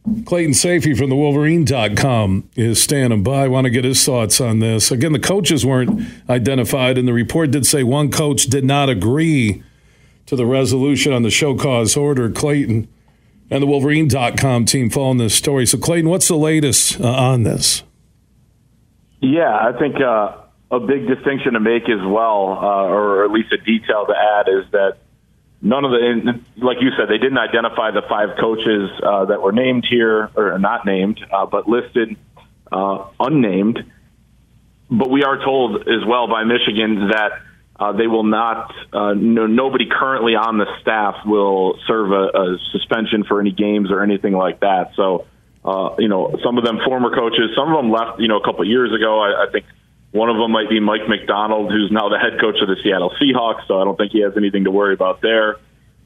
Clayton Sayfie from the Wolverine.com is standing by. I want to get his thoughts on this. Again, the coaches weren't identified, and the report did say one coach did not agree to the resolution on the show cause order. Clayton and the Wolverine.com team following this story. So, Clayton, what's the latest on this? Yeah, I think a big distinction to make as well, or at least a detail to add, is that none of the, like you said, they didn't identify the 5 coaches that were named here, or not named, but listed unnamed. But we are told as well by Michigan that they will not, nobody currently on the staff will serve a suspension for any games or anything like that. So, some of them former coaches, some of them left, a couple of years ago. I think one of them might be Mike McDonald, who's now the head coach of the Seattle Seahawks, so I don't think he has anything to worry about there.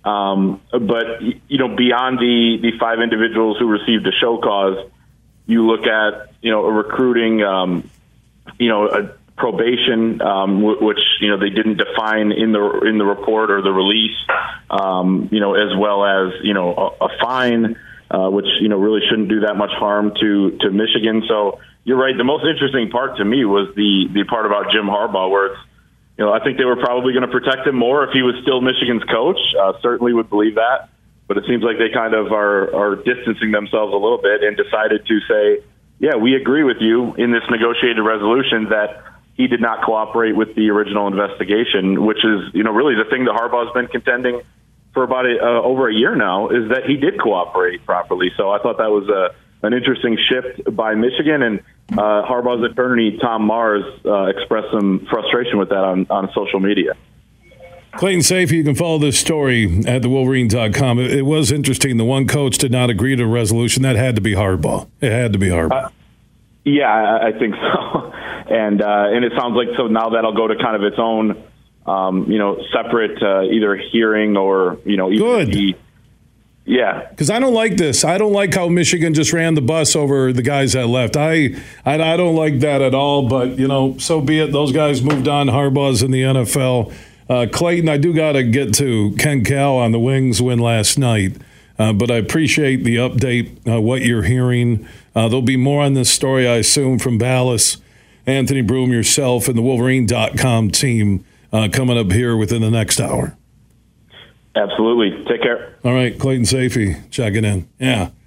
But beyond the 5 individuals who received a show cause, you look at, a recruiting, a probation, which, they didn't define in the report or the release, as well as, a fine, which, really shouldn't do that much harm to Michigan. So you're right. The most interesting part to me was the part about Jim Harbaugh, where it's, I think they were probably going to protect him more if he was still Michigan's coach. Certainly would believe that. But it seems like they kind of are distancing themselves a little bit and decided to say, yeah, we agree with you in this negotiated resolution that he did not cooperate with the original investigation, which is, really the thing that Harbaugh's been contending for about over a year now, is that he did cooperate properly. So I thought that was an interesting shift by Michigan, and Harbaugh's attorney, Tom Mars, expressed some frustration with that on social media. Clayton Sayfie, you can follow this story at thewolverine.com. It was interesting. The one coach did not agree to a resolution. That had to be Harbaugh. It had to be Harbaugh. Yeah, I think so. And it sounds like so now that'll go to kind of its own, separate either hearing or, Good. Yeah. Because I don't like this. I don't like how Michigan just ran the bus over the guys that left. I don't like that at all, but, so be it. Those guys moved on. Harbaugh's in the NFL. Clayton, I do got to get to Ken Cal on the Wings win last night, but I appreciate the update, what you're hearing. There'll be more on this story, I assume, from Ballas, Anthony Broome, yourself, and the Wolverine.com team coming up here within the next hour. Absolutely. Take care. All right, Clayton Sayfie checking in. Yeah.